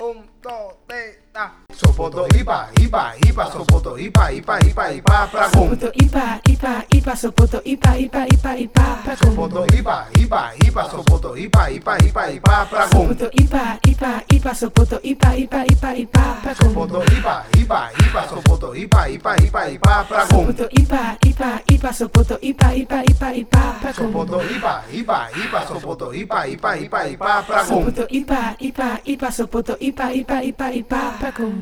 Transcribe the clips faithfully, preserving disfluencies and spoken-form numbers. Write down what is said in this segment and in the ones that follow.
Un, dos, tres, ta. Sopoto ipa, ipa, ipa, sopoto ipa, ipa, ipa, ipa, pragum. Sopoto ipa, ipa, ipa, sopoto ipa, ipa, ipa, ipa, pragum. Sopoto ipa, ipa, ipa, sopoto ipa, ipa, ipa, ipa, pragum. Sopoto ipa, ipa, ipa, sopoto ipa, ipa, ipa, ipa, pragum. Sopoto ipa, ipa, ipa, sopoto ipa, ipa, ipa, ipa, pragum. Sopoto ipa, ipa, ipa, sopoto ipa, ipa, ipa, ipa, pragum. Sopoto ipa, ipa, ipa, sopoto ipa, ipa, ipa, ipa, pragum. Sopoto ipa, ipa, ipa, sopoto ipa, ipa, ipa, ipa, pragum.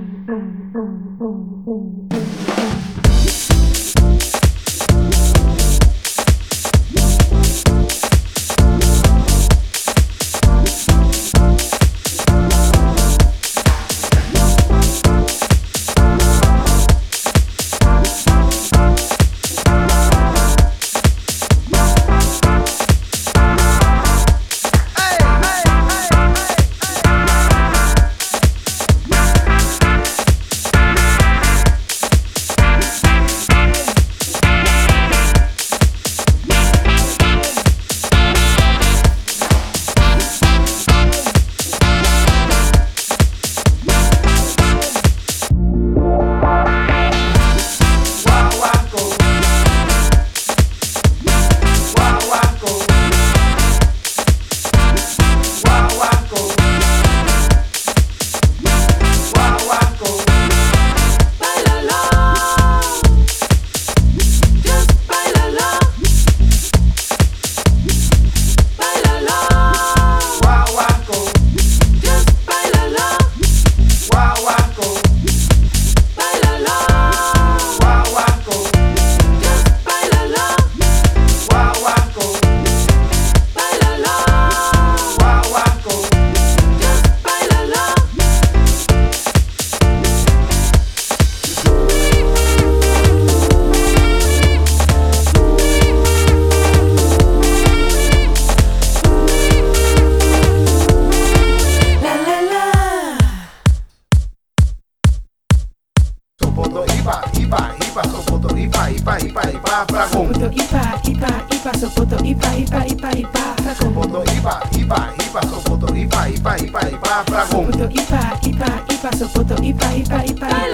Sopoto ipa, ipa, ipa, sopoto ipa, ipa, ipa, ipa, pragum. Sopoto ipa, ipa, ipa, sopoto ipa, ipa, ipa, ipa, pragum. Sopoto ipa, ipa, ipa, sopoto ipa, ipa, ipa, ipa,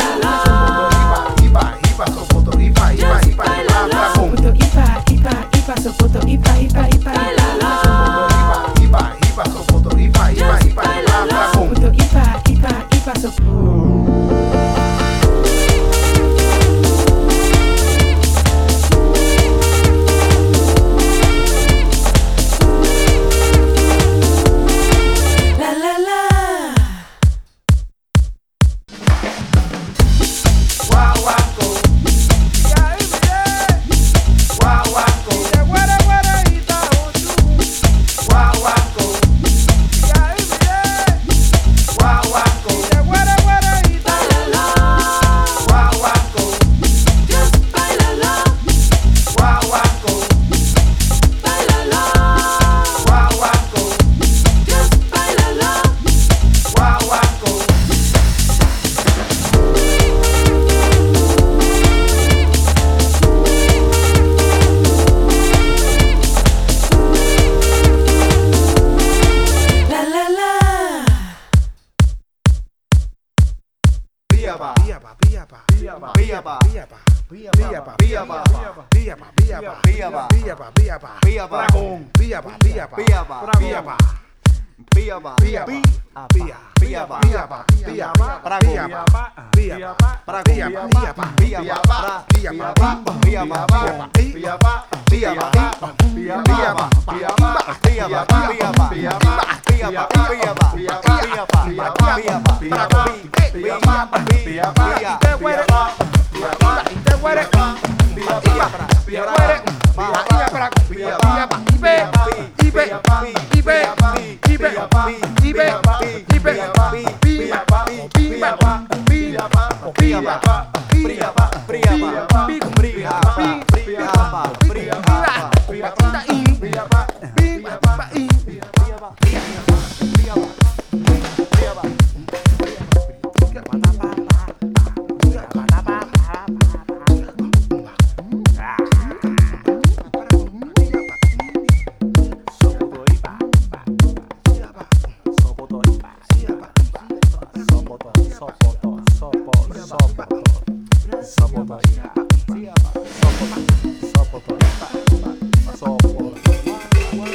Sopoto ipa, ipa, ipa, sopoto ipa, ipa, ipa, ipa, pragum. Sopoto ipa, ipa, ipa, sopoto ipa, ipa, ipa, ipa, Sopoto ipa, ipa, ipa, sopoto ipa, ipa, ipa, ipa, pragum. Sopoto ipa, ipa, ipa, sopoto. Sopoto, sopo, sopoto, sopoto, sopoto, sopoto, sopo.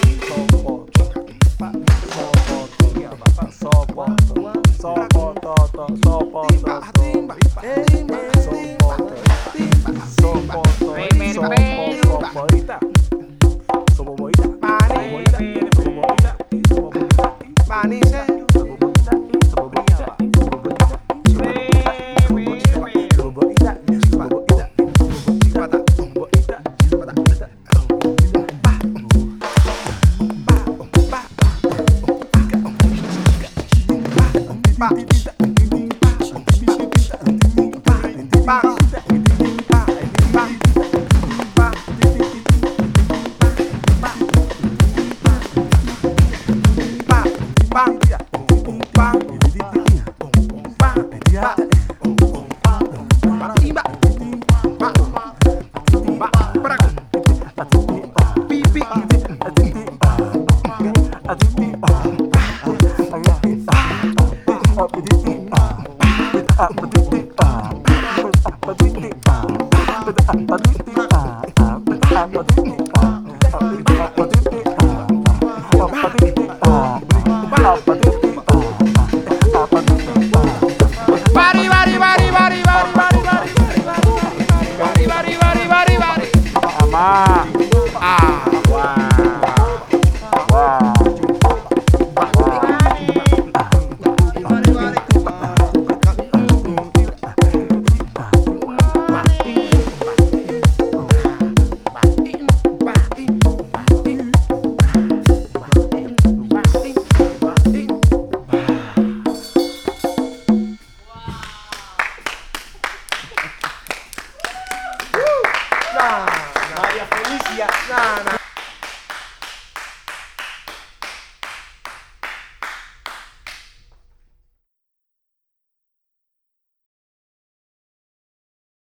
Nah, Maria Felicia. Nah, nah.